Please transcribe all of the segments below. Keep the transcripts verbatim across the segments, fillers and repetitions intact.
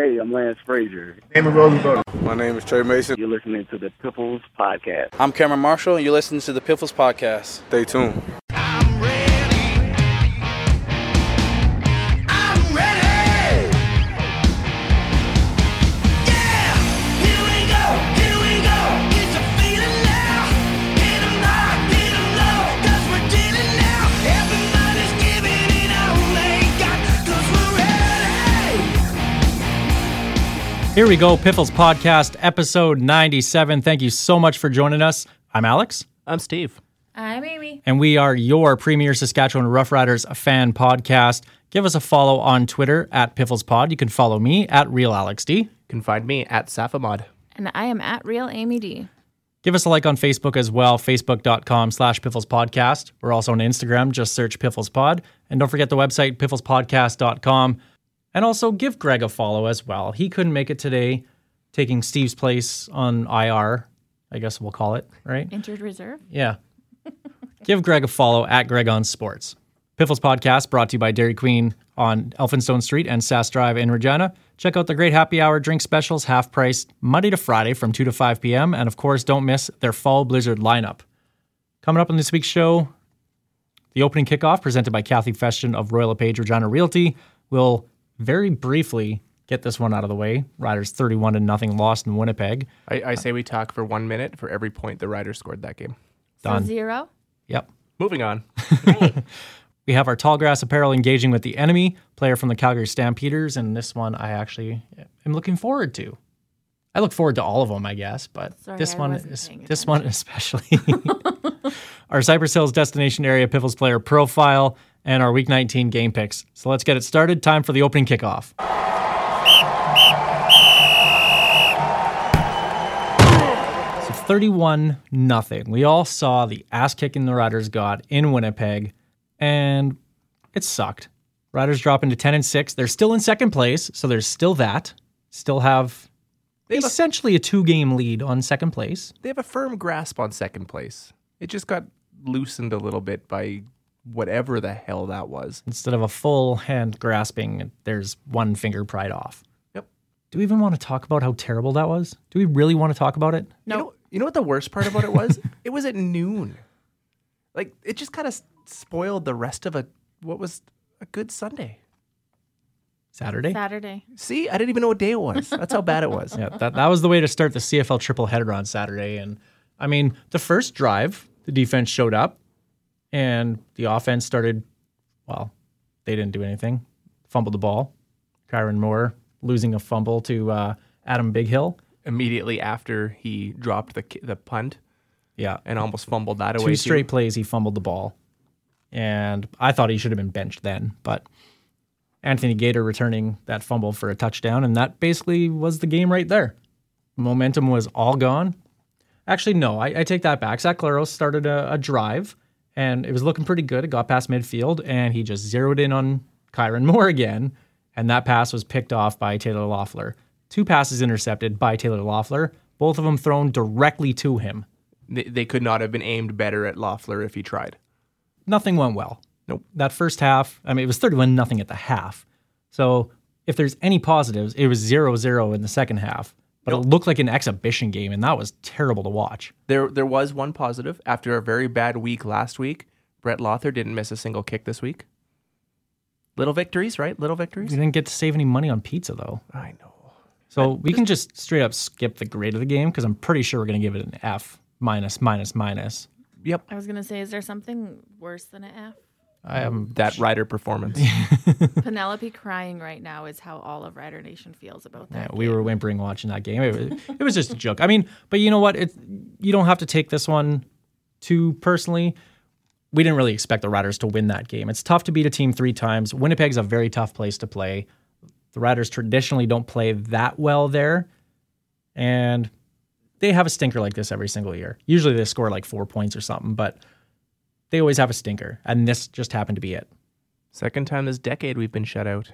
Hey, I'm Lance Frazier. Name of Rosenberg. My name is Trey Mason. You're listening to the Piffles Podcast. I'm Cameron Marshall, and you're listening to the Piffles Podcast. Stay tuned. I'm ready. I'm ready. Yeah, here we go, here we go. It's a feeling now. Get 'em high, get 'em low, 'cause we're dealing now. Everybody's giving it all they got, 'cause we're ready. Here we go, Piffles Podcast, episode ninety-seven. Thank you so much for joining us. I'm Alex. I'm Steve. I'm Amy. And we are your premier Saskatchewan Roughriders fan podcast. Give us a follow on Twitter at PifflesPod. You can follow me at RealAlexD. You can find me at Safamod. And I am at Real Amy D. Give us a like on Facebook as well, facebook.com slash Piffles Podcast. We're also on Instagram, just search Piffles Pod. And don't forget the website, piffles podcast dot com. And also give Greg a follow as well. He couldn't make it today, taking Steve's place on I R, I guess we'll call it, right? Injured reserve? Yeah. Give Greg a follow at Greg on Sports. Piffles Podcast brought to you by Dairy Queen on Elphinstone Street and Sass Drive in Regina. Check out the great happy hour drink specials, half price, Monday to Friday from two to five p.m. And of course, don't miss their Fall Blizzard lineup. Coming up on this week's show, the opening kickoff presented by Kathy Feshton of Royal LePage Regina Realty. We'll very briefly get this one out of the way. Riders thirty-one to nothing lost in Winnipeg. I, I say we talk for one minute for every point the Riders scored that game. Done. So zero? Yep. Moving on. Great. We have our Tallgrass Apparel engaging with the enemy, player from the Calgary Stampeders, and this one I actually am looking forward to. I look forward to all of them, I guess, but Sorry, this I one wasn't is paying this one especially. Our Cypress Hills destination area Piffles player profile and our Week nineteen game picks. So let's get it started. Time for the opening kickoff. So thirty-one nothing. We all saw the ass kicking the Riders got in Winnipeg, and it sucked. Riders drop into ten and six. They're still in second place, so there's still that. Still have They have a- essentially a two-game lead on second place. They have a firm grasp on second place. It just got loosened a little bit by whatever the hell that was. Instead of a full hand grasping, there's one finger pried off. Yep. Do we even want to talk about how terrible that was? Do we really want to talk about it? No. You know, you know what the worst part about it was? It was at noon. Like, it just kind of spoiled the rest of a what was a good Sunday. Saturday? Saturday. See, I didn't even know what day it was. That's how bad it was. Yeah, that, that was the way to start the C F L triple header on Saturday. And I mean, the first drive, the defense showed up and the offense started, well, they didn't do anything. Fumbled the ball. Kyron Moore losing a fumble to uh, Adam Bighill. Immediately after he dropped the the punt Yeah. and almost fumbled that away. Two too. straight plays, he fumbled the ball. And I thought he should have been benched then, but Anthony Gator returning that fumble for a touchdown, and that basically was the game right there. Momentum was all gone. Actually, no, I, I take that back. Zach Claros started a, a drive, and it was looking pretty good. It got past midfield, and he just zeroed in on Kyron Moore again, and that pass was picked off by Taylor Loeffler. Two passes intercepted by Taylor Loeffler, both of them thrown directly to him. They, they could not have been aimed better at Loeffler if he tried. Nothing went well. Nope. That first half, I mean, it was thirty-one nothing at the half. So if there's any positives, it was zero zero in the second half. But Nope. it looked like an exhibition game, and that was terrible to watch. There there was one positive. After a very bad week last week, Brett Lothar didn't miss a single kick this week. Little victories, right? Little We victories? didn't get to save any money on pizza, though. I know. So we can just straight up skip the grade of the game, because I'm pretty sure we're going to give it an F, minus, minus, minus. Yep. I was going to say, is there something worse than an F? I am That Rider performance. Penelope crying right now is how all of Rider Nation feels about Yeah, that. we game. were whimpering watching that game. It was, it was just a joke. I mean, but you know what? It, you don't have to take this one too personally. We didn't really expect the Riders to win that game. It's tough to beat a team three times. Winnipeg's a very tough place to play. The Riders traditionally don't play that well there, and they have a stinker like this every single year. Usually they score like four points or something, but they always have a stinker, and this just happened to be it. Second time this decade we've been shut out.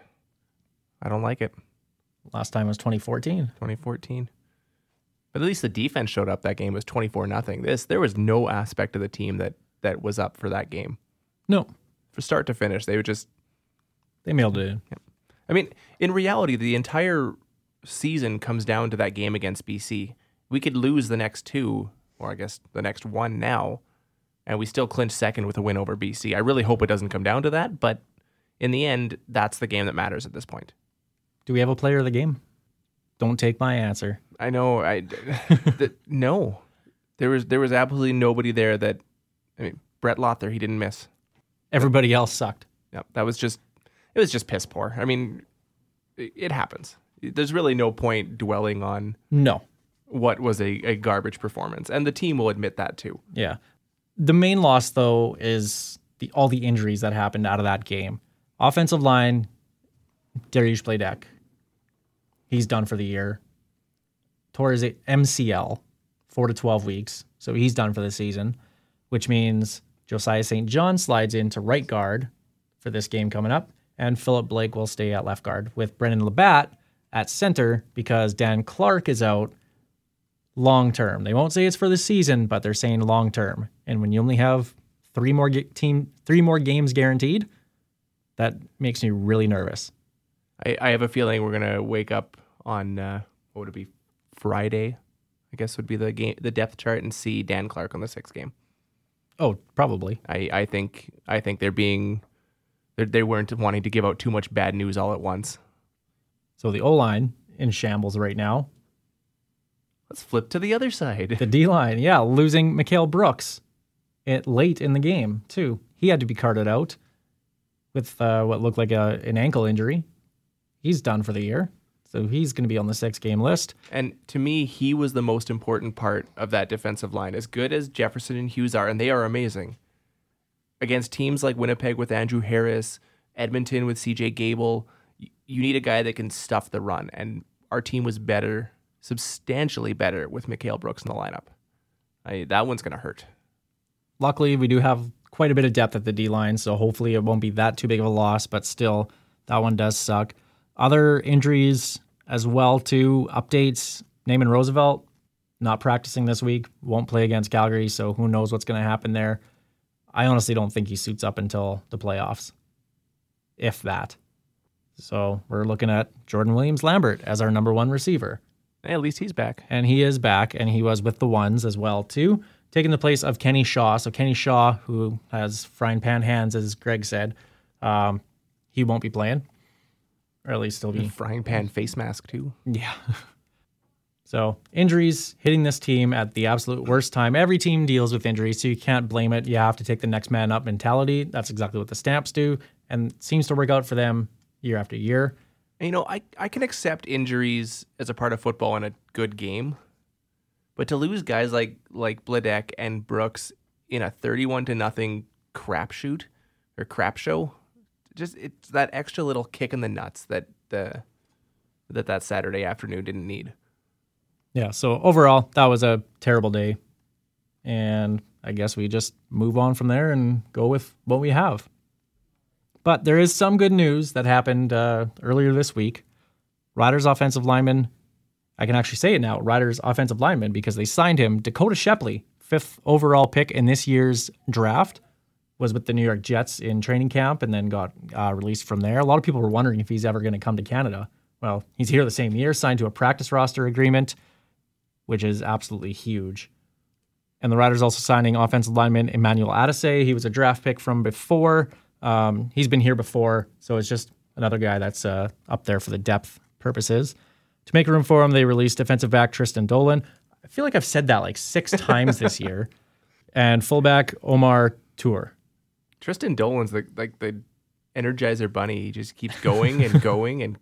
I don't like it. Last time was twenty fourteen. twenty fourteen. But at least the defense showed up that game. It was twenty-four nothing. This there was no aspect of the team that that was up for that game. No, For start to finish, they were just they mailed it in. I mean, in reality, the entire season comes down to that game against B C. We could lose the next two, or I guess the next one now, and we still clinch second with a win over B C. I really hope it doesn't come down to that, but in the end, that's the game that matters at this point. Do we have a player of the game? Don't take my answer. I know. I the, no, there was there was absolutely nobody there that. I mean, Brett Lothar, he didn't miss. Everybody else sucked. Yeah, that was just. It was just piss poor. I mean, it, it happens. There's really no point dwelling on No. what was a, a garbage performance, and the team will admit that too. Yeah. The main loss, though, is the all the injuries that happened out of that game. Offensive line, Dariusz Bledek. He's done for the year. Tore his M C L, four to twelve weeks, so he's done for the season, which means Josiah Saint John slides into right guard for this game coming up, and Philip Blake will stay at left guard with Brendan Labatt at center because Dan Clark is out long term. They won't say it's for the season, but they're saying long term. And when you only have three more ga- team three more games guaranteed, that makes me really nervous. I, I have a feeling we're gonna wake up on uh, what would it be, Friday? I guess would be the game, the depth chart, and see Dan Clark on the sixth game. Oh, probably. I, I think I think they're being they're, they weren't wanting to give out too much bad news all at once. So the O-line in shambles right now. Let's flip to the other side. The D-line, yeah, losing Mikael Brooks it, late in the game, too. He had to be carted out with uh, what looked like a, an ankle injury. He's done for the year, so he's going to be on the six-game list. And to me, he was the most important part of that defensive line. As good as Jefferson and Hughes are, and they are amazing, against teams like Winnipeg with Andrew Harris, Edmonton with C J Gable, you need a guy that can stuff the run. And our team was better, substantially better, with Mikael Brooks in the lineup. I, that one's going to hurt. Luckily, we do have quite a bit of depth at the D-line, so hopefully it won't be that too big of a loss, but still, that one does suck. Other injuries as well, too. Updates, Naaman Roosevelt, not practicing this week, won't play against Calgary, so who knows what's going to happen there. I honestly don't think he suits up until the playoffs, if that. So we're looking at Jordan Williams-Lambert as our number one receiver. Hey, at least he's back. And he is back, and he was with the ones as well, too, taking the place of Kenny Shaw. So Kenny Shaw, who has frying pan hands, as Greg said, um, he won't be playing. Or at least he'll be... Frying pan face mask, too. Yeah. So injuries hitting this team at the absolute worst time. Every team deals with injuries, so you can't blame it. You have to take the next man up mentality. That's exactly what the Stamps do, and it seems to work out for them year after year. You know, I, I can accept injuries as a part of football in a good game, but to lose guys like like Bledek and Brooks in a thirty-one to nothing crapshoot or crap show, just it's that extra little kick in the nuts that the that that Saturday afternoon didn't need. Yeah, so overall, that was a terrible day, and I guess we just move on from there and go with what we have. But there is some good news that happened uh, earlier this week. Riders offensive lineman, I can actually say it now, Riders offensive lineman, because they signed him. Dakota Shepley, fifth overall pick in this year's draft, was with the New York Jets in training camp and then got uh, released from there. A lot of people were wondering if he's ever going to come to Canada. Well, he's here the same year, signed to a practice roster agreement, which is absolutely huge. And the Riders also signing offensive lineman Emmanuel Adesai. He was a draft pick from before. Um, he's been here before, so it's just another guy that's uh, up there for the depth purposes. To make room for him, they released defensive back Tristan Dolan. I feel like I've said that like six times this year. And fullback Omar Tour. Tristan Dolan's the, like the Energizer Bunny. He just keeps going and going. And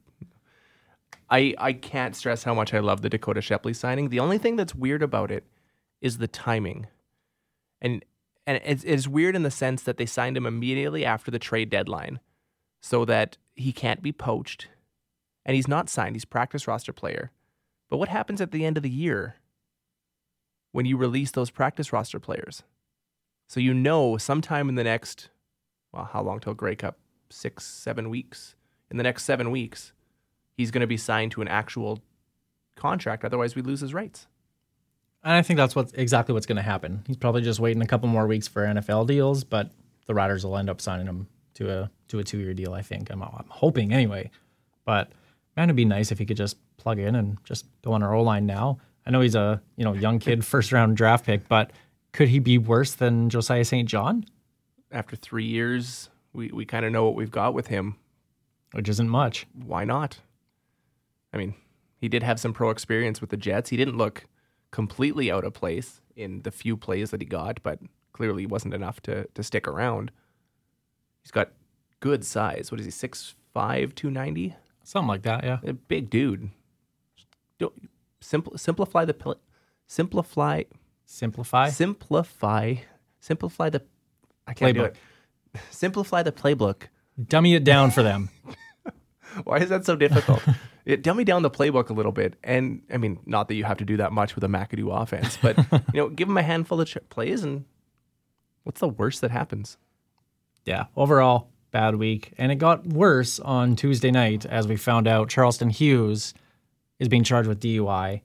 I I can't stress how much I love the Dakota Shepley signing. The only thing that's weird about it is the timing. And And it's, it's weird in the sense that they signed him immediately after the trade deadline so that he can't be poached. And he's not signed. He's practice roster player. But what happens at the end of the year when you release those practice roster players? So you know sometime in the next, well, how long till Grey Cup? Six, seven weeks? In the next seven weeks, he's going to be signed to an actual contract. Otherwise, we lose his rights. And I think that's what exactly what's going to happen. He's probably just waiting a couple more weeks for N F L deals, but the Riders will end up signing him to a to a two-year deal, I think. I'm, I'm hoping anyway. But Man, it'd be nice if he could just plug in and just go on our O-line now. I know he's a you know young kid, first round draft pick, but could he be worse than Josiah Saint John? After three years, we, we kind of know what we've got with him. Which isn't much. Why not? I mean, he did have some pro experience with the Jets. He didn't look completely out of place in the few plays that he got, but clearly wasn't enough to, to stick around. He's got good size. What is he, six five, two ninety? Something like that, yeah. A big dude. Don't, simpl- simplify the... Pl- simplify... Simplify? Simplify... Simplify the... I can't Playbook. do it. Simplify the playbook. Dummy it down for them. Why is that so difficult? It, dummy down the playbook a little bit. And, I mean, not that you have to do that much with a McAdoo offense, but, you know, give him a handful of ch- plays and what's the worst that happens? Yeah, overall, bad week. And it got worse on Tuesday night as we found out Charleston Hughes is being charged with D U I,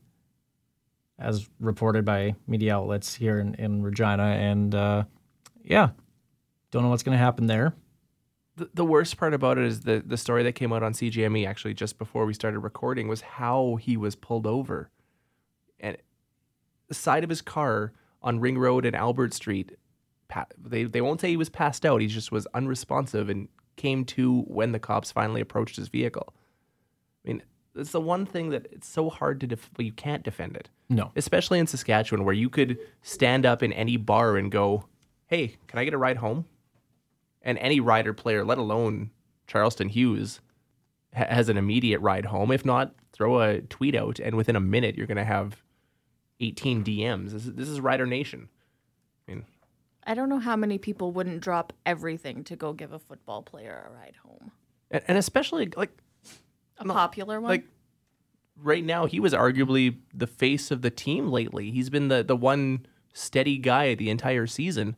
as reported by media outlets here in, in Regina. And, uh, yeah, don't know what's going to happen there. The, the worst part about it is the, the story that came out on C G M E actually just before we started recording was how he was pulled over. And the side of his car on Ring Road and Albert Street, pa- they, they won't say he was passed out. He just was unresponsive and came to when the cops finally approached his vehicle. I mean, it's the one thing that it's so hard to def- well, you can't defend it. No. Especially in Saskatchewan, where you could stand up in any bar and go, hey, can I get a ride home? And any rider player, let alone Charleston Hughes, ha- has an immediate ride home. If not, throw a tweet out, and within a minute, you're going to have eighteen D Ms. This is, this is Rider Nation. I mean, I don't know how many people wouldn't drop everything to go give a football player a ride home. and, and especially, like, A No, popular one? like right now, he was arguably the face of the team lately. He's been the, the one steady guy the entire season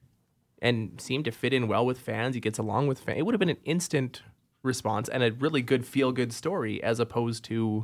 and seemed to fit in well with fans. He gets along with fans. It would have been an instant response and a really good feel-good story as opposed to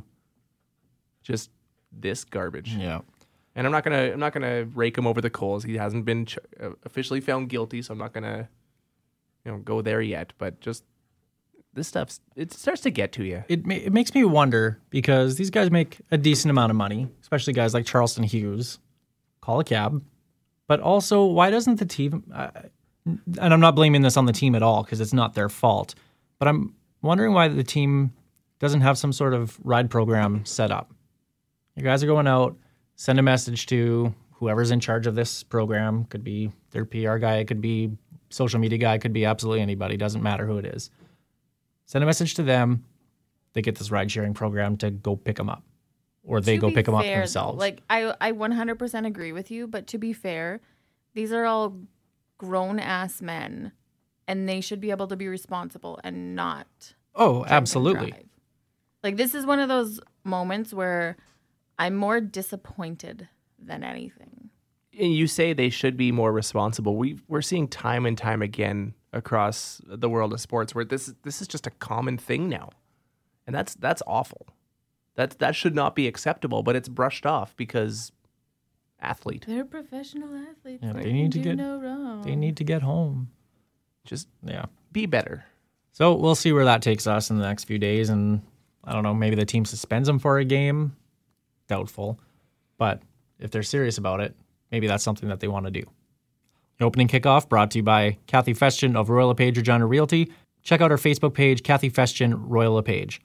just this garbage. Yeah. And I'm not gonna I'm not gonna rake him over the coals. He hasn't been ch- uh, officially found guilty, so I'm not gonna you know go there yet. But just this stuff, it starts to get to you. It, ma- it makes me wonder because these guys make a decent amount of money, especially guys like Charleston Hughes. Call a cab. But also, why doesn't the team, uh, and I'm not blaming this on the team at all because it's not their fault, but I'm wondering why the team doesn't have some sort of ride program set up. You guys are going out, send a message to whoever's in charge of this program. Could be their P R guy, it could be social media guy, it could be absolutely anybody. Doesn't matter who it is. Send a message to them. They get this ride sharing program to go pick them up, or they To go be pick them up fair, though, themselves. Like I, I one hundred percent agree with you. But to be fair, these are all grown ass men, and they should be able to be responsible and not. oh, drink and absolutely. drive. Like this is one of those moments where I'm more disappointed than anything. And you say they should be more responsible. We we're seeing time and time again across the world of sports where this this is just a common thing now, and that's that's awful. That that should not be acceptable, but it's brushed off because athlete. They're professional athletes. Yeah, they, they need to do get- no wrong. They need to get home. Just Yeah. be better. So we'll see where that takes us in the next few days. And I don't know, maybe the team suspends them for a game. Doubtful. But if they're serious about it, maybe that's something that they want to do. The opening kickoff brought to you by Kathy Festian of Royal LePage Regina Realty. Check out our Facebook page, Kathy Festian, Royal LePage.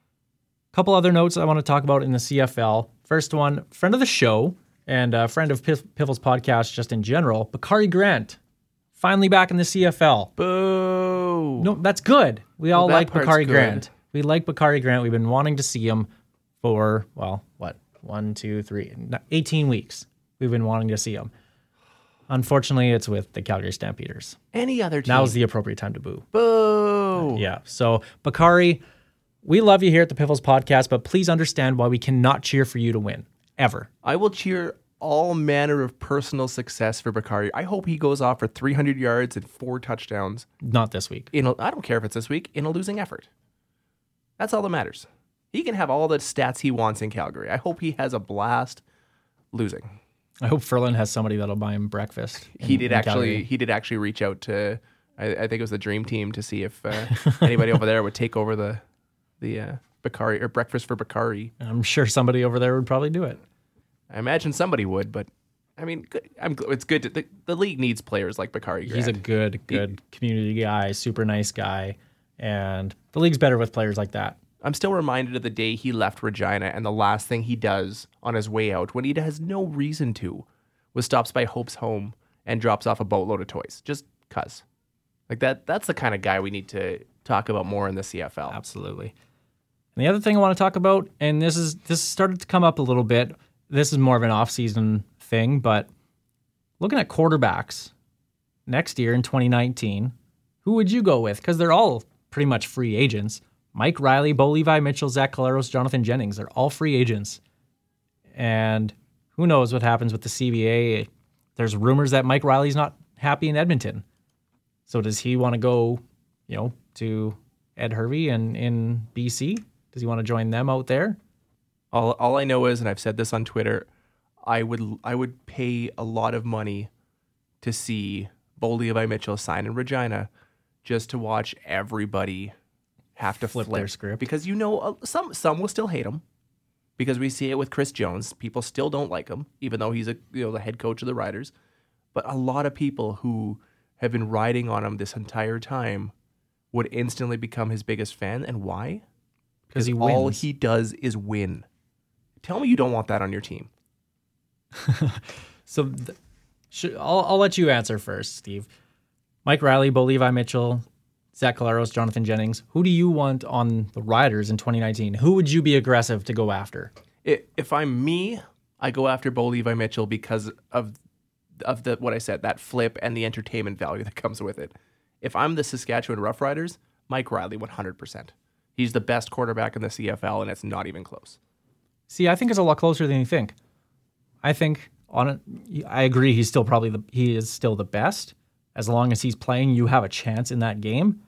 Couple other notes I want to talk about in the C F L. First one, friend of the show and a friend of Piff- Piffle's podcast just in general, Bakari Grant, finally back in the C F L. Boo. No, that's good. We all that like part's Bakari good. Grant. We like Bakari Grant. We've been wanting to see him for, well, what? One, two, three, eighteen weeks. We've been wanting to see him. Unfortunately, it's with the Calgary Stampeders. Any other team. Now's the appropriate time to boo. Boo. Yeah. So, Bakari, we love you here at the Piffles Podcast, but please understand why we cannot cheer for you to win. Ever. I will cheer all manner of personal success for Bakari. I hope he goes off for three hundred yards and four touchdowns. Not this week. In a, I don't care if it's this week, in a losing effort. That's all that matters. He can have all the stats he wants in Calgary. I hope he has a blast losing. I hope Ferlin has somebody that'll buy him breakfast. in- He did in actually. Calgary. He did actually reach out to. I, I think it was the Dream Team to see if uh, anybody over there would take over the the uh, Bakari or breakfast for Bakari. I'm sure somebody over there would probably do it. I imagine somebody would, but I mean, good- I'm, gl- it's good. To, the, the league needs players like Bakari. He's a Grant. good, good community guy, super nice guy, and the league's better with players like that. I'm still reminded of the day he left Regina, and the last thing he does on his way out, when he has no reason to, was stops by Hope's home and drops off a boatload of toys. Just cuz. Like that. That's the kind of guy we need to talk about more in the C F L. Absolutely. And the other thing I want to talk about, and this is this started to come up a little bit. This is more of an off-season thing, but looking at quarterbacks next year in twenty nineteen, who would you go with? Because they're all pretty much free agents. Mike Riley, Bo Levi Mitchell, Zach Collaros, Jonathan Jennings. They're all free agents. And who knows what happens with the C B A. There's rumors that Mike Riley's not happy in Edmonton. So does he want to go, you know, to Ed Hervey and in B C? Does he want to join them out there? All, all I know is, and I've said this on Twitter, I would I would pay a lot of money to see Bo Levi Mitchell sign in Regina, just to watch everybody have to Flip flip, their script. because you know uh, some some will still hate him, because we see it with Chris Jones. People still don't like him, even though he's a you know the head coach of the Riders. But a lot of people who have been riding on him this entire time would instantly become his biggest fan. And why? Because he all wins. he does is win. Tell me you don't want that on your team. So th- should, I'll, I'll let you answer first, Steve. Mike Riley, Bo Levi Mitchell, Zach Collaros, Jonathan Jennings. Who do you want on the Riders in twenty nineteen? Who would you be aggressive to go after? I- If I'm me, I go after Bo Levi Mitchell because of of the what I said, that flip and the entertainment value that comes with it. If I'm the Saskatchewan Roughriders, Mike Riley, one hundred percent. He's the best quarterback in the C F L, and it's not even close. See, I think it's a lot closer than you think. I think on it, I agree. He's still probably the he is still the best. As long as he's playing, you have a chance in that game.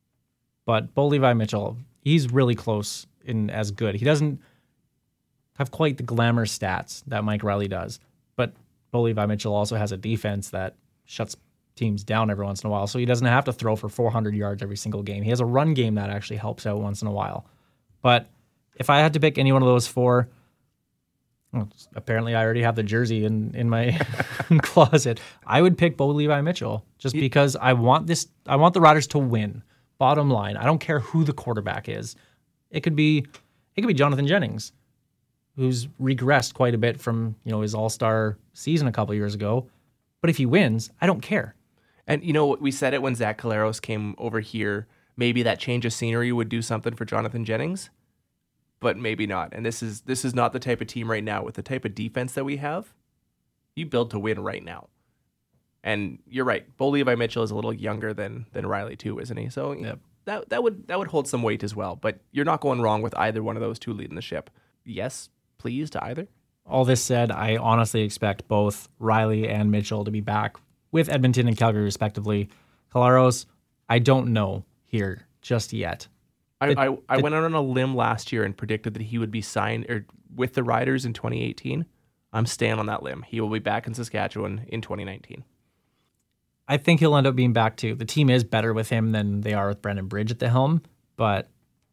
But Bo Levi Mitchell, he's really close in as good. He doesn't have quite the glamour stats that Mike Riley does, but Bo Levi Mitchell also has a defense that shuts teams down every once in a while, so he doesn't have to throw for four hundred yards every single game. He has a run game that actually helps out once in a while. But if I had to pick any one of those four, well, apparently I already have the jersey in, in my closet, I would pick Bo Levi Mitchell just because I want this. I want the Riders to win. Bottom line, I don't care who the quarterback is. It could be, it could be Jonathan Jennings, who's regressed quite a bit from you know his All-Star season a couple years ago. But if he wins, I don't care. And you know, we said it when Zach Collaros came over here. Maybe that change of scenery would do something for Jonathan Jennings, but maybe not. And this is this is not the type of team right now with the type of defense that we have. You build to win right now. And you're right. Bo Levi Mitchell is a little younger than than Riley too, isn't he? So Yep. that that would that would hold some weight as well. But you're not going wrong with either one of those two leading the ship. Yes, please to either. All this said, I honestly expect both Riley and Mitchell to be back with Edmonton and Calgary respectively. Collaros, I don't know here just yet. I, The- I, I the- went out on a limb last year and predicted that he would be signed or with the Riders in twenty eighteen. I'm staying on that limb. He will be back in Saskatchewan in twenty nineteen. I think he'll end up being back too. The team is better with him than they are with Brendan Bridge at the helm, but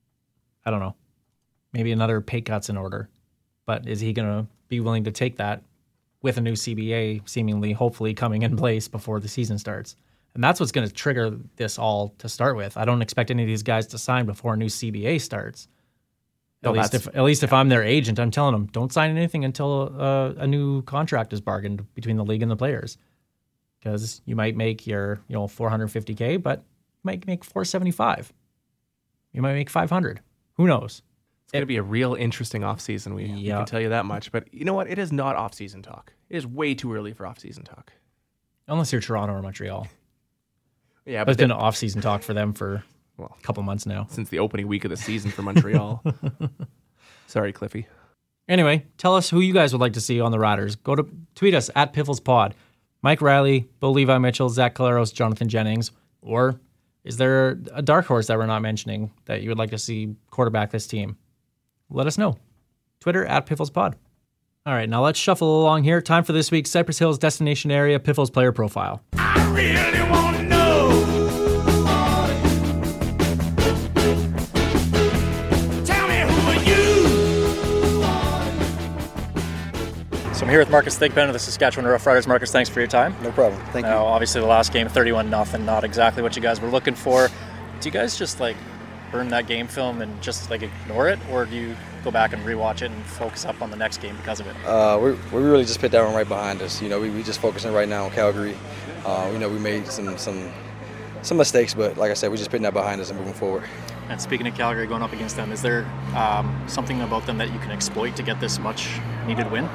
I don't know. Maybe another pay cut's in order. But is he going to be willing to take that with a new C B A seemingly, hopefully coming in place before the season starts? And that's what's going to trigger this all to start with. I don't expect any of these guys to sign before a new C B A starts. At No, least that's- if at least if I'm their agent, I'm telling them don't sign anything until uh, a new contract is bargained between the league and the players. Because you might make your you know four hundred fifty K, but you might make four seventy-five. You might make five hundred. Who knows? It's going to be a real interesting offseason. We, we Yeah. can tell you that much. But you know what? It is not offseason talk. It is way too early for offseason talk. Unless you're Toronto or Montreal. Yeah, But but it's been then, off-season talk for them for Well. a couple months now. since the opening week of the season for Montreal. Sorry, Cliffy. Anyway, tell us who you guys would like to see on the Riders. Go to tweet us at PifflesPod. Mike Riley, Bo Levi Mitchell, Zach Collaros, Jonathan Jennings, or is there a dark horse that we're not mentioning that you would like to see quarterback this team? Let us know. Twitter at PifflesPod. All right, now let's shuffle along here. Time for this week's Cypress Hills Destination Area Piffles Player Profile. I really want to know. Tell me who So I'm here with Marcus Thigpen of the Saskatchewan Roughriders. Marcus, thanks for your time. No problem. Thank now, you. obviously, the last game, thirty-one nothing, not exactly what you guys were looking for. Do you guys just like burn that game film and just like ignore it, or do you go back and rewatch it and focus up on the next game because of it? Uh, we we really just put that one right behind us. You know, we we just focusing right now on Calgary. Uh, you know, we made some some some mistakes, but like I said, we just putting that behind us and moving forward. And speaking of Calgary going up against them, is there um, something about them that you can exploit to get this much needed win?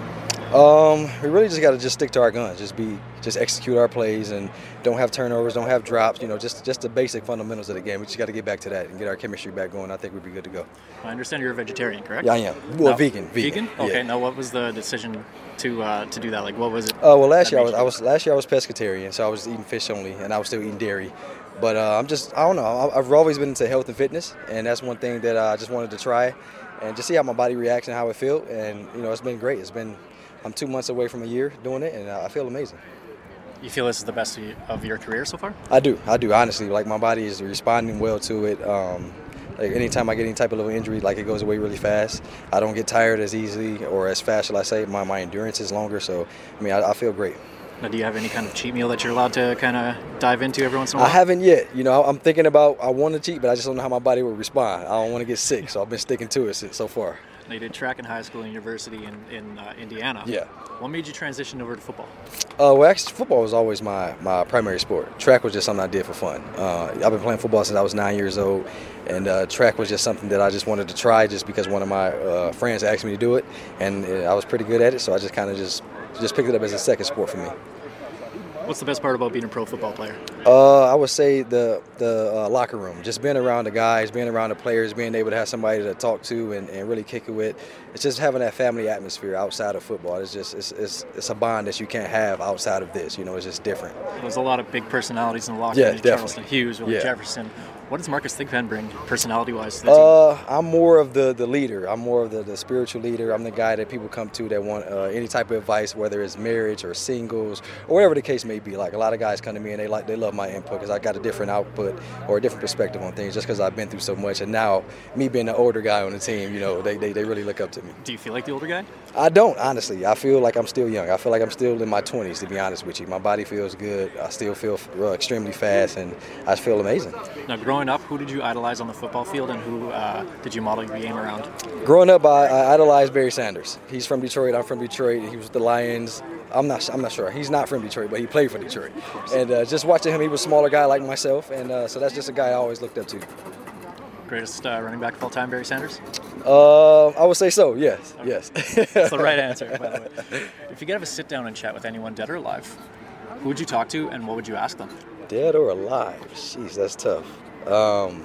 Um, we really just got to just stick to our guns, just be, just execute our plays, and don't have turnovers, don't have drops. You know, just just the basic fundamentals of the game. We just got to get back to that and get our chemistry back going. I think we'd be good to go. I understand you're a vegetarian, correct? Yeah, I am. Well, No. vegan, vegan. Vegan? Okay. Yeah. Now, what was the decision to uh, to do that? Like, what was it? Uh, well, last that year I made was, I was last year I was pescatarian, so I was eating fish only, and I was still eating dairy. But uh, I'm just I don't know. I- I've always been into health and fitness, and that's one thing that I just wanted to try, and just see how my body reacts and how it feels. And you know, it's been great. It's been I'm two months away from a year doing it, and I feel amazing. You feel this is the best of your career so far? I do, I do. Honestly, like my body is responding well to it. Um, like anytime I get any type of little injury, like it goes away really fast. I don't get tired as easily or as fast, shall I say. My my endurance is longer, so I mean, I, I feel great. Now, do you have any kind of cheat meal that you're allowed to kind of dive into every once in a I while? haven't yet. You know, I'm thinking about I want to cheat, but I just don't know how my body will respond. I don't want to get sick, so I've been sticking to it so far. Now, you did track in high school and university in, in uh, Indiana. Yeah. What made you transition over to football? Uh, well, actually, football was always my, my primary sport. Track was just something I did for fun. Uh, I've been playing football since I was nine years old, and uh, track was just something that I just wanted to try just because one of my uh, friends asked me to do it, and uh, I was pretty good at it, so I just kind of just, just picked it up as a second sport for me. What's the best part about being a pro football player? Uh, I would say the the uh, locker room, just being around the guys, being around the players, being able to have somebody to talk to and, and really kick it with. It's just having that family atmosphere outside of football. It's just it's, it's it's a bond that you can't have outside of this. You know, it's just different. There's a lot of big personalities in the locker Yeah, room. definitely. Charleston Hughes, Willie Yeah. Jefferson. What does Marcus Thigpen bring personality-wise to the team? Uh, I'm more of the, the leader. I'm more of the, the spiritual leader. I'm the guy that people come to that want uh, any type of advice, whether it's marriage or singles or whatever the case may be. Like a lot of guys come to me and they like they love my input because I got a different output or a different perspective on things just because I've been through so much. And now me being the older guy on the team, you know, they, they, they really look up to me. Do you feel like the older guy? I don't, honestly. I feel like I'm still young. I feel like I'm still in my twenties, to be honest with you. My body feels good. I still feel uh, extremely fast, and I feel amazing. Now, growing up, who did you idolize on the football field, and who uh, did you model your game around? Growing up, I, I idolized Barry Sanders. He's from Detroit. I'm from Detroit. He was with the Lions. I'm not. I'm not sure. He's not from Detroit, but he played for Detroit. And uh, just watching him, he was a smaller guy like myself, and uh, so that's just a guy I always looked up to. Greatest uh, running back of all time, Barry Sanders? Uh, I would say so. Yes. Yes. That's the right answer, by the way. If you could have a sit-down and chat with anyone, dead or alive, who would you talk to, and what would you ask them? Dead or alive? Jeez, that's tough. Um,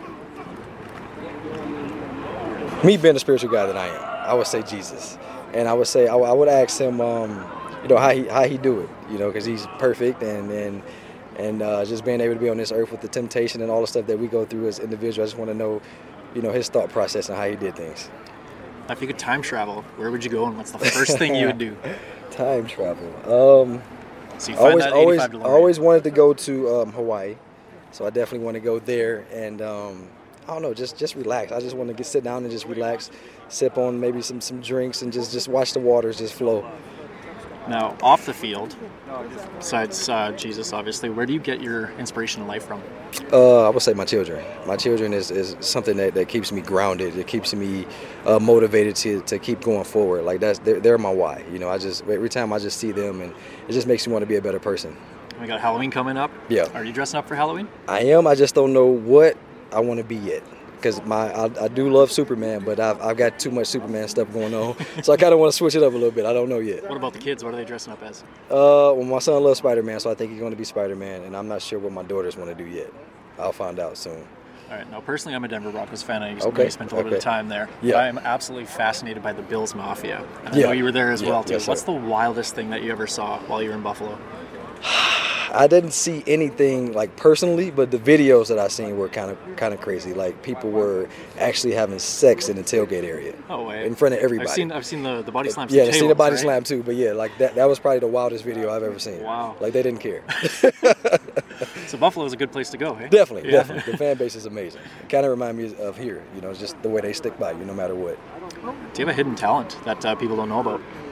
me being the spiritual guy that I am, I would say Jesus, and I would say I, I would ask him, um, you know, how he how he do it, you know, because he's perfect, and and and uh, just being able to be on this earth with the temptation and all the stuff that we go through as individuals. I just want to know, you know, his thought process and how he did things. Now, if you could time travel, where would you go, and what's the first thing you would do? Time travel. Um, So you I find always, that always, eighty-five I DeLorean. always wanted to go to um, Hawaii, so I definitely want to go there and um, I don't know, just just relax. I just want to get sit down and just relax, sip on maybe some some drinks and just just watch the waters just flow. Now, off the field, besides uh, Jesus, obviously, where do you get your inspiration in life from? Uh, I would say my children. My children is, is something that, that keeps me grounded. It keeps me uh, motivated to, to keep going forward. Like that's they're, they're my why. You know, I just every time I just see them, and it just makes me want to be a better person. We got Halloween coming up. Yeah. Are you dressing up for Halloween? I am. I just don't know what I want to be yet. Because my I, I do love Superman, but I've, I've got too much Superman stuff going on. So I kind of want to switch it up a little bit. I don't know yet. What about the kids? What are they dressing up as? Uh, well, my son loves Spider-Man, so I think he's going to be Spider-Man, and I'm not sure what my daughters want to do yet. I'll find out soon. All right. Now, personally, I'm a Denver Broncos fan. I used Okay, to spent a little bit of okay. time there. Yeah. But I'm absolutely fascinated by the Bills Mafia. And I Yeah. know you were there as Yeah, well, too. yes, sir. What's the wildest thing that you ever saw while you were in Buffalo? I didn't see anything like personally, but the videos that I seen were kind of kind of crazy. Like people were actually having sex in the tailgate area. Oh, wait. In front of everybody. I've seen I've seen the, the body slams. Yeah, to I seen the tables, body right? slam too, but yeah, like that that was probably the wildest video I've ever seen. Wow. Like they didn't care. So Buffalo is a good place to go, eh? Definitely, Yeah. definitely. The fan base is amazing. It kind of remind me of here, you know, just the way they stick by you no matter what. Do you have a hidden talent that uh, people don't know about?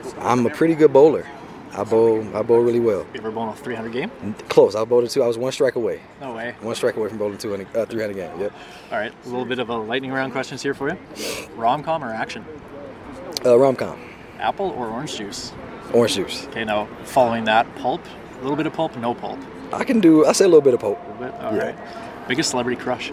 I'm a pretty good bowler. I bowl. I bowl really well. You ever bowled a three hundred game? Close. I bowled a two. I was one strike away. No way. One strike away from bowling two hundred, uh, three hundred game. Yep. All right, a little bit of a lightning round questions here for you. Rom-com or action? Uh, rom-com. Apple or orange juice? Orange juice. Okay, now following that, pulp. A little bit of pulp, no pulp. I can do. I say a little bit of pulp. A little bit. All Yeah. right. Biggest celebrity crush?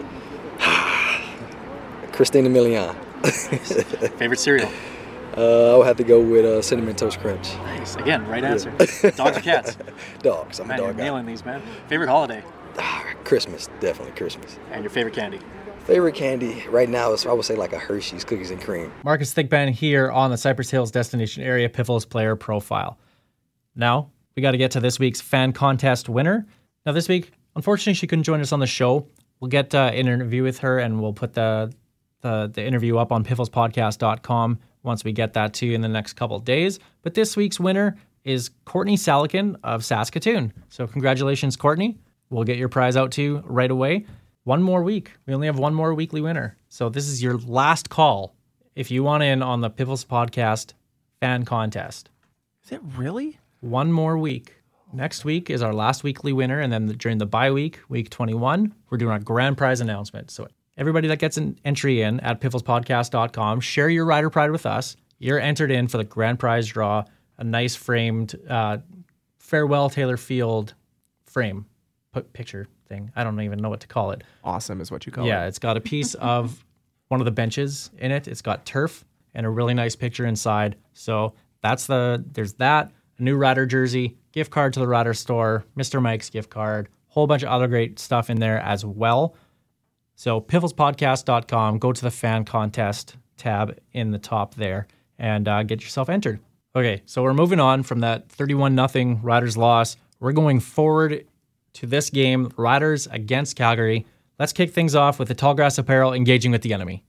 Christina Milian. Favorite cereal? Uh, I would have to go with uh, cinnamon toast crunch. Nice. Again, right answer. Dogs or cats? Dogs. I'm Man, a you're dog guy. nailing these, man. Favorite holiday? Ah, Christmas, definitely Christmas. And your favorite candy? Favorite candy right now is I would say like a Hershey's cookies and cream. Marcus Thigpen here on the Cypress Hills Destination Area Piffles Player Profile. Now, we got to get to this week's fan contest winner. Now, this week, unfortunately, she couldn't join us on the show. We'll get uh, an interview with her, and we'll put the the, the interview up on piffles podcast dot com once we get that to you in the next couple of days. But this week's winner is Courtney Salakin of Saskatoon. So congratulations, Courtney. We'll get your prize out to you right away. One more week. We only have one more weekly winner. So this is your last call if you want in on the Piffles Podcast fan contest. Is it really? One more week. Next week is our last weekly winner, and then the, during the bye week, week twenty-one, we're doing our grand prize announcement. So everybody that gets an entry in at piffles podcast dot com, share your Rider Pride with us. You're entered in for the grand prize draw, a nice framed uh, farewell Taylor Field frame put picture thing. I don't even know what to call it. Awesome is what you call it. Yeah, it's got a piece of one of the benches in it. It's got turf and a really nice picture inside. So that's the, there's that, a new Rider jersey, gift card to the Rider store, Mister Mike's gift card, whole bunch of other great stuff in there as well. So piffles podcast dot com, go to the fan contest tab in the top there and uh, get yourself entered. Okay, so we're moving on from that thirty-one nothing Riders loss. We're going forward to this game, Riders against Calgary. Let's kick things off with the Tallgrass Apparel engaging with the enemy.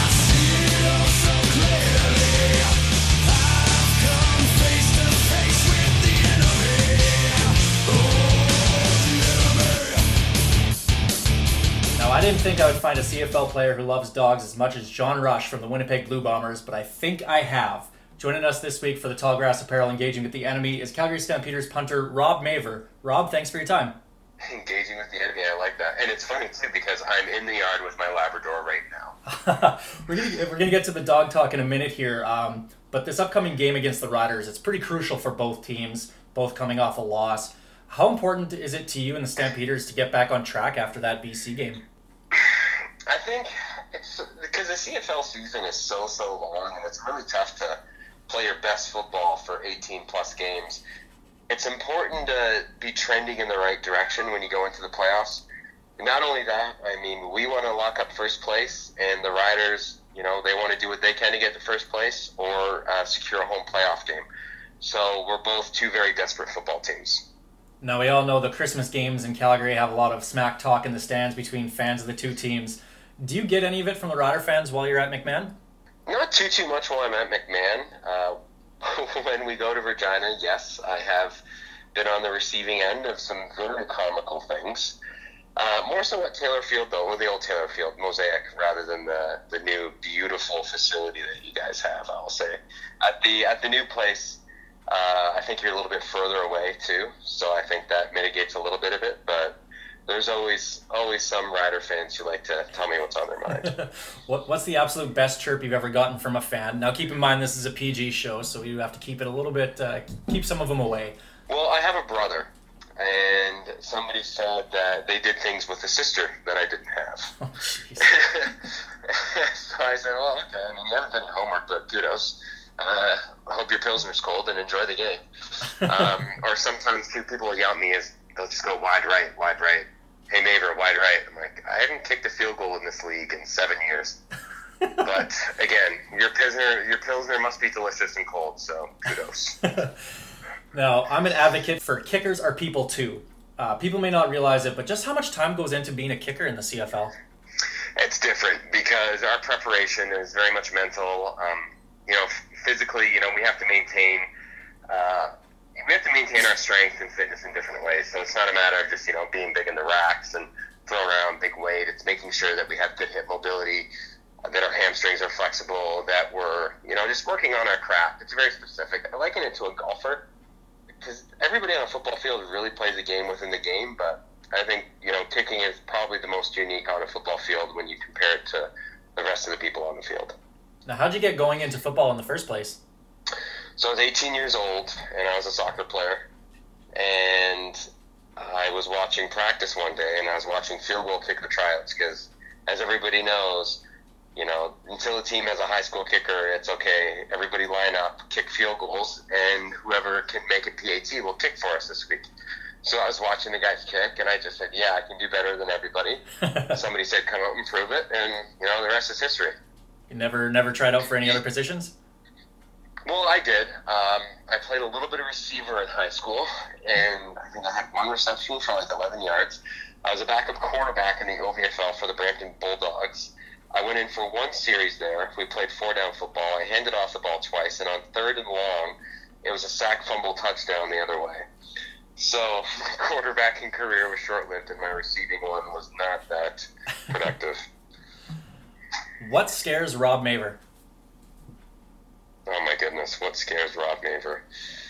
Now, I didn't think I would find a C F L player who loves dogs as much as John Rush from the Winnipeg Blue Bombers, but I think I have. Joining us this week for the Tallgrass Apparel engaging with the enemy is Calgary Stampeders punter Rob Maver. Rob, thanks for your time. Engaging with the enemy, I like that. And it's funny, too, because I'm in the yard with my Labrador right now. we're gonna we're gonna get to the dog talk in a minute here, um, but this upcoming game against the Riders, it's pretty crucial for both teams, both coming off a loss. How important is it to you and the Stampeders to get back on track after that B C game? I think it's because the C F L season is so, so long, and it's really tough to play your best football for eighteen plus games. It's important to be trending in the right direction when you go into the playoffs. Not only that, I mean, we want to lock up first place, and the Riders, you know, they want to do what they can to get to first place or uh, secure a home playoff game. So we're both two very desperate football teams. Now, we all know the Christmas games in Calgary have a lot of smack talk in the stands between fans of the two teams. Do you get any of it from the Rider fans while you're at McMahon? Not too, too much while I'm at McMahon. Uh, when we go to Regina, yes, I have been on the receiving end of some very comical things. Uh, more so at Taylor Field, though, or the old Taylor Field, Mosaic, rather than the, the new beautiful facility that you guys have, I'll say. At the at the new place, uh, I think you're a little bit further away, too, so I think that mitigates a little bit of it, but there's always always some Rider fans who like to tell me what's on their mind. what, what's the absolute best chirp you've ever gotten from a fan? Now, keep in mind this is a P G show, so you have to keep it a little bit, uh, keep some of them away. Well, I have a brother, and somebody said that they did things with a sister that I didn't have. Oh, jeez. So I said, well, okay, I mean, you haven't done your homework, but kudos. Uh, I hope your Pilsner's cold and enjoy the game. Um, or sometimes, too, people will yell at me as they'll just go wide right, wide right. Hey, Maver, wide right. I'm like, I haven't kicked a field goal in this league in seven years. But, again, your Pilsner, your Pilsner must be delicious and cold, so kudos. Now, I'm an advocate for kickers are people, too. Uh, people may not realize it, but just how much time goes into being a kicker in the C F L? It's different because our preparation is very much mental. Um, you know, physically, you know, we have to maintain uh, we have to maintain our strength and fitness in different ways. So it's not a matter of just, you know, being big in the racks and throw around big weight. It's making sure that we have good hip mobility, that our hamstrings are flexible, that we're, you know, just working on our craft. It's very specific. I liken it to a golfer because everybody on a football field really plays a game within the game, but I think, you know, kicking is probably the most unique on a football field when you compare it to the rest of the people on the field. Now, how'd you get going into football in the first place? So I was eighteen years old, and I was a soccer player, and I was watching practice one day, and I was watching field goal kicker tryouts because, as everybody knows, you know, until a team has a high school kicker, it's okay. Everybody line up, kick field goals, and whoever can make a P A T will kick for us this week. So I was watching the guys kick, and I just said, yeah, I can do better than everybody. Somebody said, come out and prove it, and, you know, the rest is history. You never never tried out for any other positions? Well, I did. Um, I played a little bit of receiver in high school, and I think I had one reception for like eleven yards. I was a backup quarterback in the O V F L for the Brampton Bulldogs. I went in for one series there. We played four-down football. I handed off the ball twice, and on third and long, it was a sack, fumble, touchdown the other way. So my quarterbacking career was short-lived, and my receiving one was not that productive. What scares Rob Maver? Oh my goodness, what scares Rob Maver?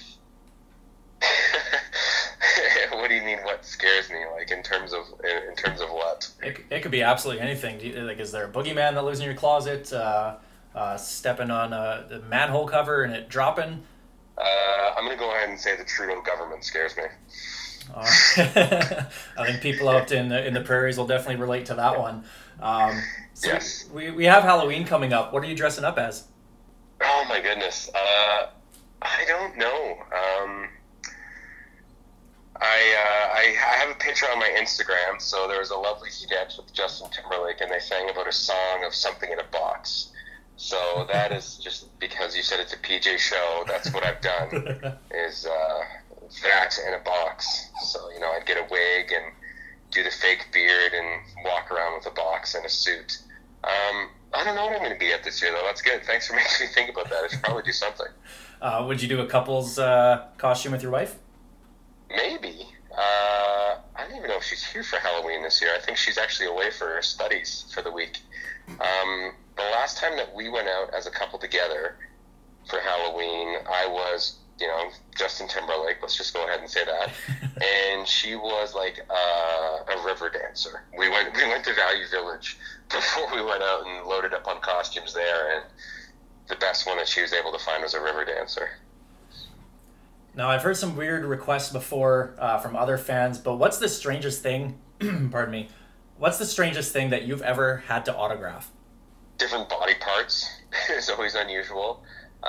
What do you mean? What scares me? Like in terms of in terms of what? It, it could be absolutely anything. Do you, like, is there a boogeyman that lives in your closet? Uh, uh, stepping on a, a manhole cover and it dropping? Uh, I'm gonna go ahead and say the Trudeau government scares me. Uh, I think people out in the in the prairies will definitely relate to that one. Um, so yes. We we have Halloween coming up. What are you dressing up as? Oh my goodness. Uh, I don't know. Um, I, uh, I I have a picture on my Instagram. So there was a lovely sketch with Justin Timberlake, and they sang about a song of something in a box. So that is just because you said it's a P J show. That's what I've done. Is uh, that in a box. So you know, I'd get a wig and do the fake beard and walk around with a box and a suit. Um, I don't know what I'm going to be at this year, though. That's good. Thanks for making me think about that. I should probably do something. Uh, would you do a couple's uh, costume with your wife? Maybe. Uh, I don't even know if she's here for Halloween this year. I think she's actually away for her studies for the week. Um, the last time that we went out as a couple together for Halloween, I was, you know, Justin Timberlake. Let's just go ahead and say that. And she was like uh, a river dancer. We went we went to Value Village before we went out and loaded up on costumes there, and the best one that she was able to find was a river dancer. Now, I've heard some weird requests before uh, from other fans, but what's the strangest thing, pardon me, what's the strangest thing that you've ever had to autograph? Different body parts is always unusual.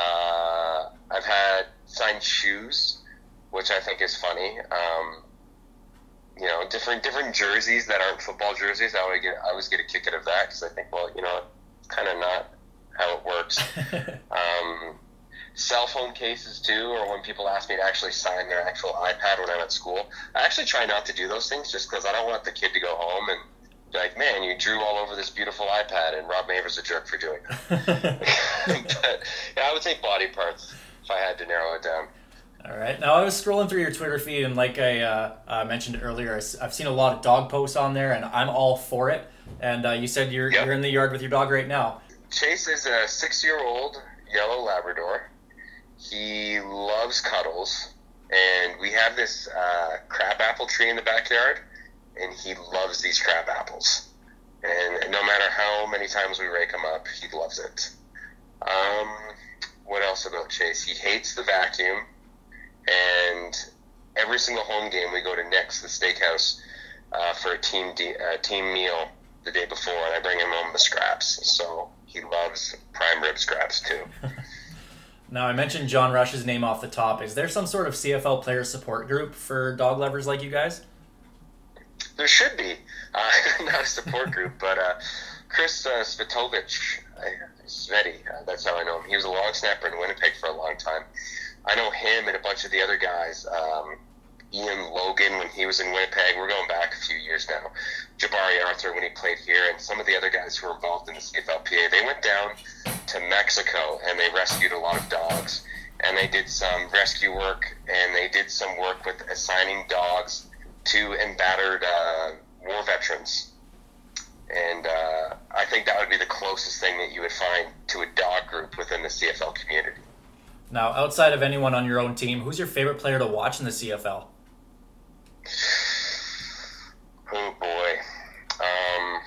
Uh, I've had signed shoes, which I think is funny. Um, you know, different different jerseys that aren't football jerseys. I always get I always get a kick out of that because I think, well, you know, it's kind of not how it works. um, cell phone cases too, or when people ask me to actually sign their actual iPad when I'm at school. I actually try not to do those things just because I don't want the kid to go home and be like, man, you drew all over this beautiful iPad, and Rob Maver's a jerk for doing that. But yeah, I would say body parts if I had to narrow it down. All right. Now, I was scrolling through your Twitter feed, and like I uh, uh, mentioned earlier, I've seen a lot of dog posts on there, and I'm all for it. And uh, you said you're Yep. you're in the yard with your dog right now. Chase is a six-year-old yellow Labrador. He loves cuddles, and we have this uh, crabapple tree in the backyard, and he loves these crab apples. And no matter how many times we rake him up, he loves it. Um, what else about Chase? He hates the vacuum, and every single home game we go to Nick's, the steakhouse, uh, for a team de- uh, team meal the day before, and I bring him home the scraps. So he loves prime rib scraps too. Now, I mentioned John Rush's name off the top. Is there some sort of C F L player support group for dog lovers like you guys? There should be. Uh, not a support group, but uh, Chris uh, Svitovich, uh, Sveti, uh, that's how I know him. He was a long snapper in Winnipeg for a long time. I know him and a bunch of the other guys. Um, Ian Logan, when he was in Winnipeg, we're going back a few years now. Jabari Arthur, when he played here, and some of the other guys who were involved in the C F L P A. They went down to Mexico, and they rescued a lot of dogs. And they did some rescue work, and they did some work with assigning dogs to embattered uh, war veterans. And uh, I think that would be the closest thing that you would find to a dog group within the C F L community. Now, outside of anyone on your own team, who's your favorite player to watch in the C F L? Oh boy, um,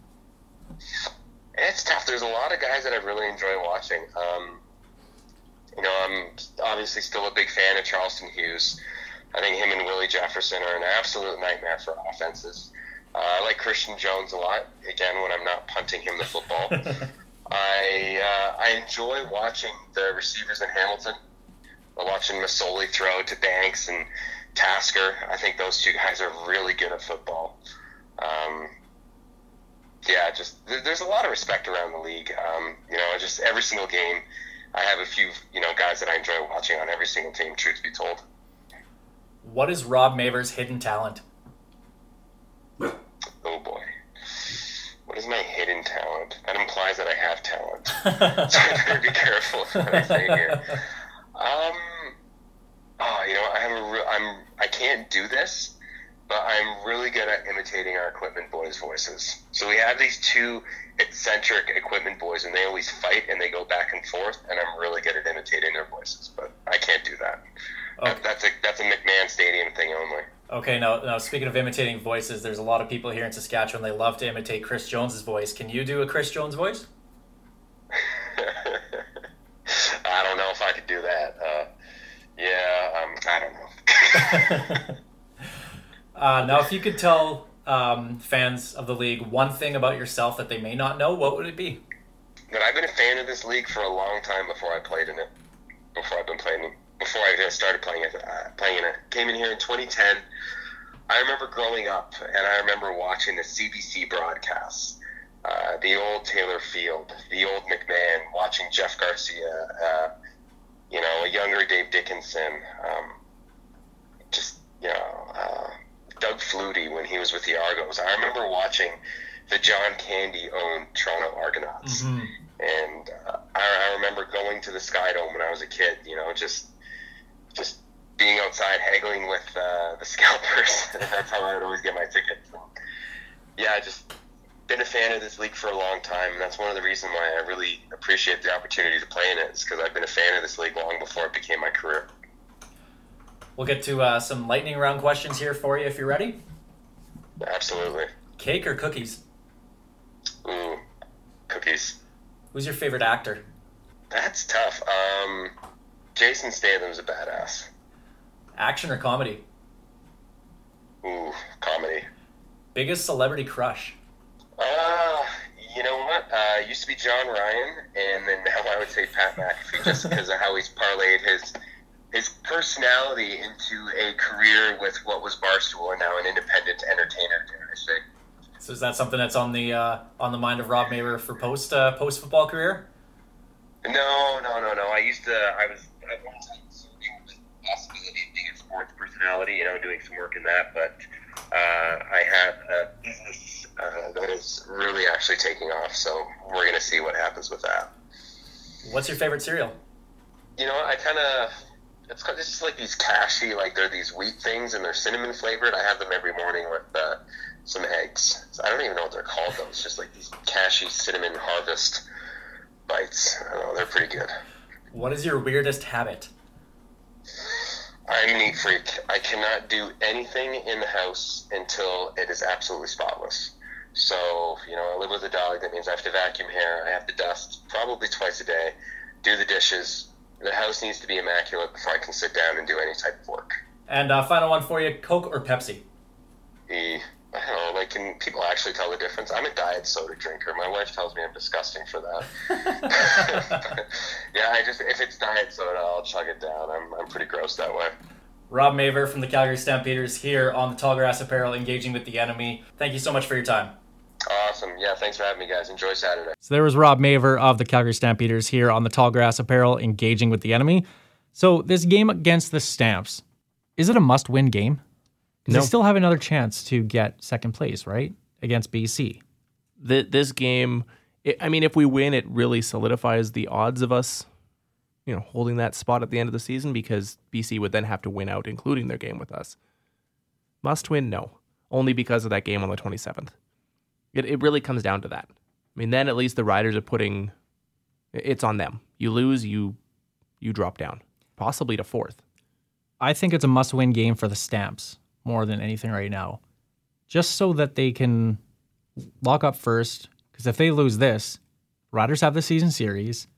it's tough. There's a lot of guys that I really enjoy watching. Um, you know, I'm obviously still a big fan of Charleston Hughes. I think him and Willie Jefferson are an absolute nightmare for offenses. Uh, I like Christian Jones a lot. Again, when I'm not punting him the football, I uh, I enjoy watching the receivers in Hamilton. I'm watching Masoli throw to Banks and Tasker. I think those two guys are really good at football. Um, yeah, just there's a lot of respect around the league. Um, you know, just every single game, I have a few you know guys that I enjoy watching on every single team. Truth be told. What is Rob Maver's hidden talent? Oh boy, what is my hidden talent? That implies that I have talent. So I better be careful with what I say here. Um, oh, you know, I have a re- I'm I can't do this, but I'm really good at imitating our equipment boys' voices. So we have these two eccentric equipment boys, and they always fight and they go back and forth, and I'm really good at imitating their voices, but I can't do that. Okay. That that's a that's a McMahon Stadium thing only. Okay, now, now speaking of imitating voices, there's a lot of people here in Saskatchewan, they love to imitate Chris Jones's voice. Can you do a Chris Jones voice? I don't know if I could do that. Uh, yeah, um, I don't know. uh, now, if you could tell um, fans of the league one thing about yourself that they may not know, what would it be? But I've been a fan of this league for a long time before I played in it. Before I've been playing, before I started playing it, uh, playing in it. Came in here in twenty ten. I remember growing up, and I remember watching the C B C broadcasts. Uh, the old Taylor Field, the old McMahon, watching Jeff Garcia, uh, you know, a younger Dave Dickinson, um, just, you know, uh, Doug Flutie when he was with the Argos. I remember watching the John Candy-owned Toronto Argonauts. Mm-hmm. And uh, I, I remember going to the Sky Dome when I was a kid, you know, just just being outside haggling with uh, the scalpers. That's how I would always get my tickets. So, yeah, I just been a fan of this league for a long time, and that's one of the reasons why I really appreciate the opportunity to play in it, is because I've been a fan of this league long before it became my career. We'll get to uh, some lightning round questions here for you if you're ready. Absolutely. Cake or cookies? Ooh, cookies. Who's your favorite actor? That's tough. Um, Jason Statham's a badass. Action or comedy? Ooh, comedy. Biggest celebrity crush? Uh, you know what? Uh, it used to be John Ryan, and then now I would say Pat McAfee, just because of how he's parlayed his his personality into a career with what was Barstool and now an independent entertainer, dare I say. So is that something that's on the uh, on the mind of Rob Maver for post uh, post football career? No, no, no, no. I used to. I was at one time serving with the possibility of being a sports personality, you know, doing some work in that. But uh, I have a business uh, that is really actually taking off. So we're gonna see what happens with that. What's your favorite cereal? You know, I kind of. It's called, it's just like these cashy, like they're these wheat things and they're cinnamon flavored. I have them every morning with uh, some eggs. So I don't even know what they're called though. It's just like these cashy cinnamon harvest bites. I don't know, they're pretty good. What is your weirdest habit? I'm a neat freak. I cannot do anything in the house until it is absolutely spotless. So, you know, I live with a dog. That means I have to vacuum hair. I have to dust probably twice a day, do the dishes. The house needs to be immaculate before I can sit down and do any type of work. And uh, final one for you, Coke or Pepsi? E, I don't know, like, can people actually tell the difference? I'm a diet soda drinker. My wife tells me I'm disgusting for that. Yeah, I just, if it's diet soda, I'll chug it down. I'm, I'm pretty gross that way. Rob Maver from the Calgary Stampeders here on the Tallgrass Apparel, engaging with the enemy. Thank you so much for your time. Awesome. Yeah, thanks for having me, guys. Enjoy Saturday. So there was Rob Maver of the Calgary Stampeders here on the Tallgrass Apparel, engaging with the enemy. So this game against the Stamps, is it a must-win game? Because No. they still have another chance to get second place, right? Against B C. The, this game, it, I mean, if we win, it really solidifies the odds of us, you know, holding that spot at the end of the season, because B C would then have to win out, including their game with us. Must win, no. Only because of that game on the twenty-seventh. It it really comes down to that. I mean, then at least the Riders are putting it's on them. You lose, you you drop down, possibly to fourth. I think it's a must-win game for the Stamps more than anything right now, just so that they can lock up first. Because if they lose this, Riders have the season series.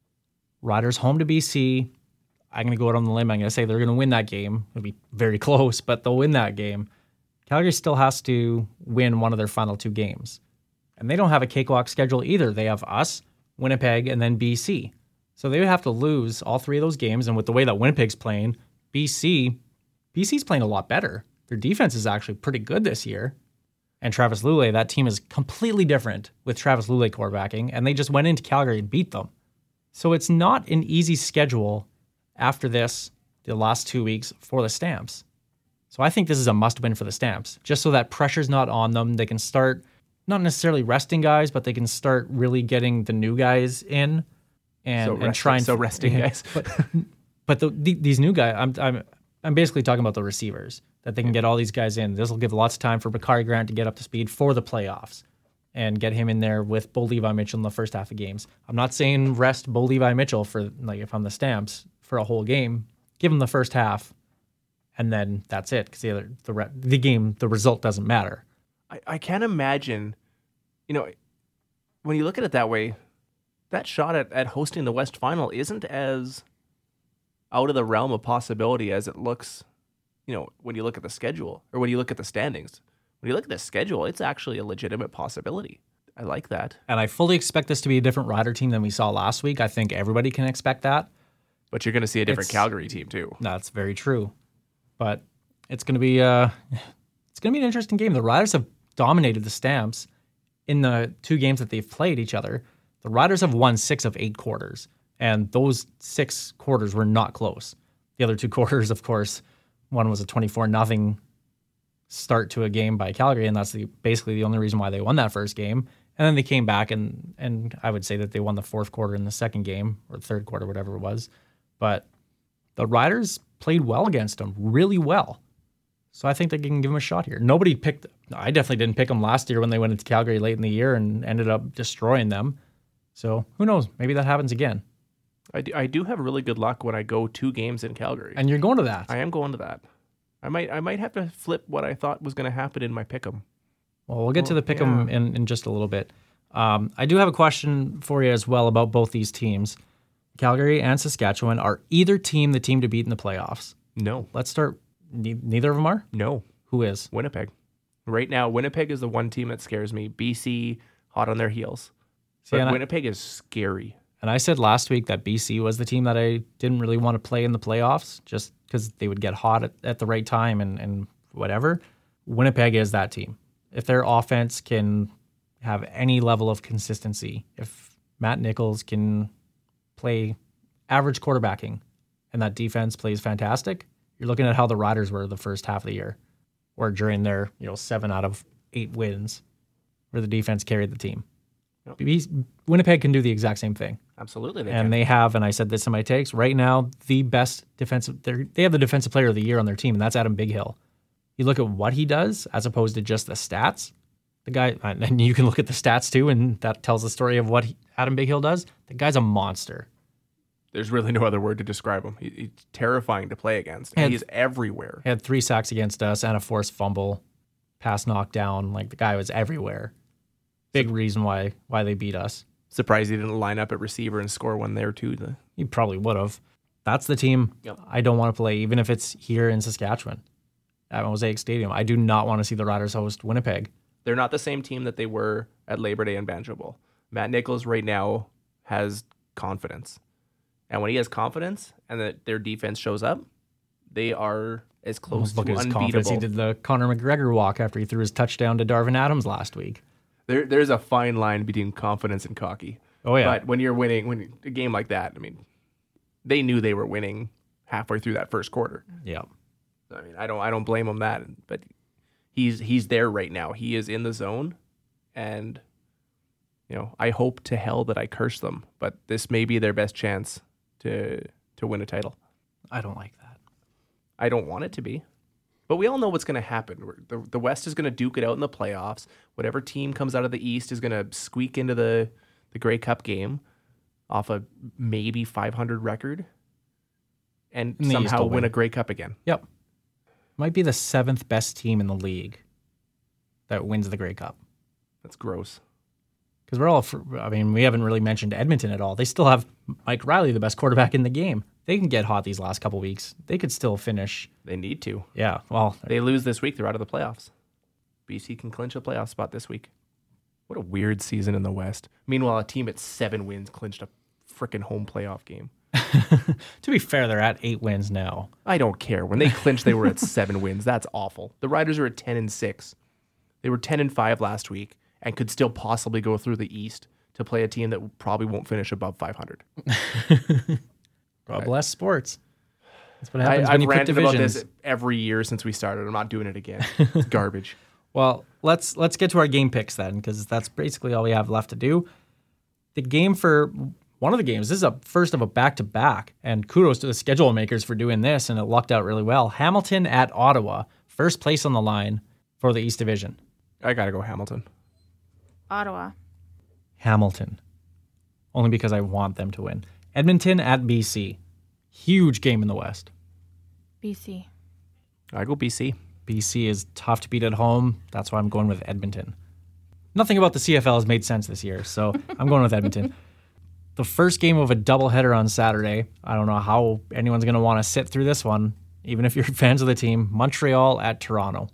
Riders home to B C. I'm going to go out on the limb. I'm going to say they're going to win that game. It'll be very close, but they'll win that game. Calgary still has to win one of their final two games. And they don't have a cakewalk schedule either. They have us, Winnipeg, and then B C. So they would have to lose all three of those games. And with the way that Winnipeg's playing, B C, B C's playing a lot better. Their defense is actually pretty good this year. And Travis Lulay, that team is completely different with Travis Lulay quarterbacking, and they just went into Calgary and beat them. So it's not an easy schedule after this, the last two weeks for the Stamps. So I think this is a must-win for the Stamps, just so that pressure's not on them. They can start not necessarily resting guys, but they can start really getting the new guys in and, So and resting- trying so resting guys. but but the, the, these new guys, I'm I'm I'm basically talking about the receivers, that they can get all these guys in. This will give lots of time for Bakari Grant to get up to speed for the playoffs and get him in there with Bo Levi Mitchell in the first half of games. I'm not saying rest Bo Levi Mitchell for, like, if I'm the Stamps for a whole game. Give him the first half, and then that's it, because the other the re- the game, the result doesn't matter. I, I can't imagine, you know, when you look at it that way, that shot at, at hosting the West Final isn't as out of the realm of possibility as it looks, you know, when you look at the schedule or when you look at the standings. When you look at the schedule, it's actually a legitimate possibility. I like that. And I fully expect this to be a different Rider team than we saw last week. I think everybody can expect that. But you're going to see a different It's- Calgary team too. That's very true. But it's going to be uh, it's going to be an interesting game. The Riders have dominated the Stamps in the two games that they've played each other. The Riders have won six of eight quarters, and those six quarters were not close. The other two quarters, of course, one was a twenty-four nothing start to a game by Calgary, and that's the, basically the only reason why they won that first game. And then they came back, and and I would say that they won the fourth quarter in the second game, or third quarter, whatever it was. But the Riders played well against them, really well. So I think they can give them a shot here. Nobody picked, I definitely didn't pick them last year when they went into Calgary late in the year and ended up destroying them. So who knows? Maybe that happens again. I do, I do have really good luck when I go two games in Calgary. And you're going to that. I am going to that. I might I might have to flip what I thought was going to happen in my pick'em. Well, we'll get to Well, the pick'em yeah. in, in just a little bit. Um, I do have a question for you as well about both these teams. Calgary and Saskatchewan, are either team the team to beat in the playoffs? No. Let's start. Ne- neither of them are? No. Who is? Winnipeg. Right now, Winnipeg is the one team that scares me. B C, hot on their heels. See, But and I- Winnipeg is scary. And I said last week that B C was the team that I didn't really want to play in the playoffs just because they would get hot at, at the right time and, and whatever. Winnipeg is that team. If their offense can have any level of consistency, if Matt Nichols can play average quarterbacking and that defense plays fantastic, you're looking at how the Riders were the first half of the year, or during their you know seven out of eight wins, where the defense carried the team. Yep. B- Winnipeg can do the exact same thing. Absolutely. They And can. they have, and I said this in my takes, right now, the best defensive, they're- they have the defensive player of the year on their team, and that's Adam Bighill. You look at what he does as opposed to just the stats. The guy, and you can look at the stats too, and that tells the story of what he, Adam Bighill does. The guy's a monster. There's really no other word to describe him. He, he's terrifying to play against. And- And he's everywhere. He had three sacks against us and a forced fumble, pass knockdown. Like, the guy was everywhere. Big reason why why they beat us. Surprised he didn't line up at receiver and score one there too. The- He probably would have. That's the team Yep. I don't want to play, even if it's here in Saskatchewan at Mosaic Stadium. I do not want to see the Riders host Winnipeg. They're not the same team that they were at Labor Day and Banjo Bowl. Matt Nichols right now has confidence. And when he has confidence and that their defense shows up, they are as close Look to at his confidence. unbeatable. He did the Conor McGregor walk after he threw his touchdown to Darvin Adams last week. There, there's a fine line between confidence and cocky. Oh, yeah. But when you're winning, when a game like that, I mean, they knew they were winning halfway through that first quarter. Yeah. I mean, I don't, I don't blame him that, but he's he's there right now. He is in the zone, and you know, I hope to hell that I curse them, but this may be their best chance to to win a title. I don't like that. I don't want it to be. But we all know what's going to happen. We're- The, the West is going to duke it out in the playoffs. Whatever team comes out of the East is going to squeak into the, the Grey Cup game off a maybe five hundred record and And the East somehow will win win. a Grey Cup again. Yep. Might be the seventh best team in the league that wins the Grey Cup. That's gross. Because we're all, fr- I mean, we haven't really mentioned Edmonton at all. They still have Mike Riley, the best quarterback in the game. They can get hot these last couple weeks. They could still finish. They need to. Yeah, well, They lose this week, they're out of the playoffs. B C can clinch a playoff spot this week. What a weird season in the West. Meanwhile, a team at seven wins clinched a freaking home playoff game. to be fair, they're at eight wins now. I don't care. When they clinched, they were at seven wins. That's awful. The Riders are at ten and six. They were ten and five last week and could still possibly go through the East to play a team that probably won't finish above five hundred. God bless sports. That's what I, happens when I've you pick ranted about divisions. this every year since we started. I'm not doing it again. It's garbage. Well, let's let's get to our game picks then, because that's basically all we have left to do. The game for one of the games, this is a first of a back-to-back, and kudos to the schedule makers for doing this, and it lucked out really well. Hamilton at Ottawa, first place on the line for the East Division. I got to go Hamilton. Ottawa. Hamilton, only because I want them to win. Edmonton at B C, huge game in the West. B C. I go B C. B C is tough to beat at home. That's why I'm going with Edmonton. Nothing about the C F L has made sense this year, so I'm going with Edmonton. The first game of a doubleheader on Saturday. I don't know how anyone's going to want to sit through this one, even if you're fans of the team. Montreal at Toronto.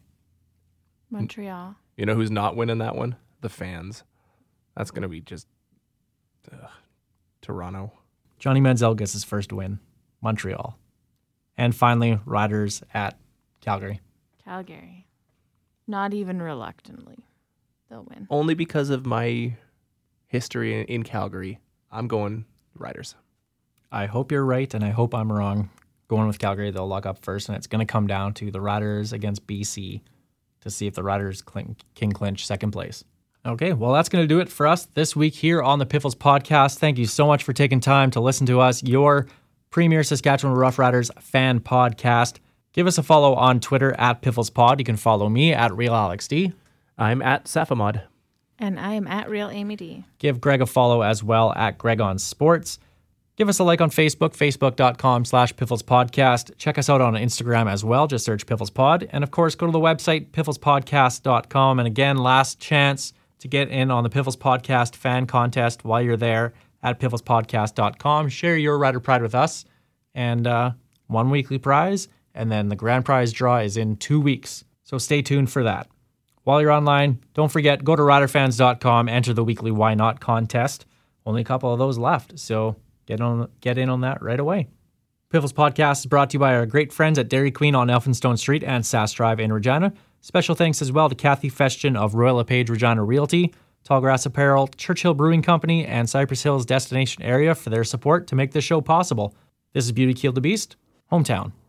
Montreal. You know who's not winning that one? The fans. That's going to be just ugh, Toronto. Johnny Manziel gets his first win. Montreal. And finally, Riders at Calgary. Calgary. Not even reluctantly. They'll win. Only because of my history in, in Calgary. I'm going Riders. I hope you're right, and I hope I'm wrong. Going with Calgary, they'll lock up first, and it's going to come down to the Riders against B C to see if the Riders clink, can clinch second place. Okay, well, that's going to do it for us this week here on the Piffles Podcast. Thank you so much for taking time to listen to us, your premier Saskatchewan Roughriders fan podcast. Give us a follow on Twitter at PifflesPod. You can follow me at RealAlexD. I'm at Safamod. And I am at Real Amy D. Give Greg a follow as well at Greg on Sports. Give us a like on Facebook, facebook.com slash Piffles Podcast. Check us out on Instagram as well. Just search Piffles Pod. And of course, go to the website, piffles podcast dot com. And again, last chance to get in on the Piffles Podcast fan contest while you're there at piffles podcast dot com. Share your Rider Pride with us. And uh, one weekly prize. And then the grand prize draw is in two weeks. So stay tuned for that. While you're online, don't forget, go to rider fans dot com, enter the weekly Why Not contest. Only a couple of those left, so get on, get in on that right away. Piffles Podcast is brought to you by our great friends at Dairy Queen on Elphinstone Street and Sass Drive in Regina. Special thanks as well to Kathy Festian of Royal LePage Regina Realty, Tallgrass Apparel, Churchill Brewing Company, and Cypress Hills Destination Area for their support to make this show possible. This is Beauty Killed the Beast, hometown.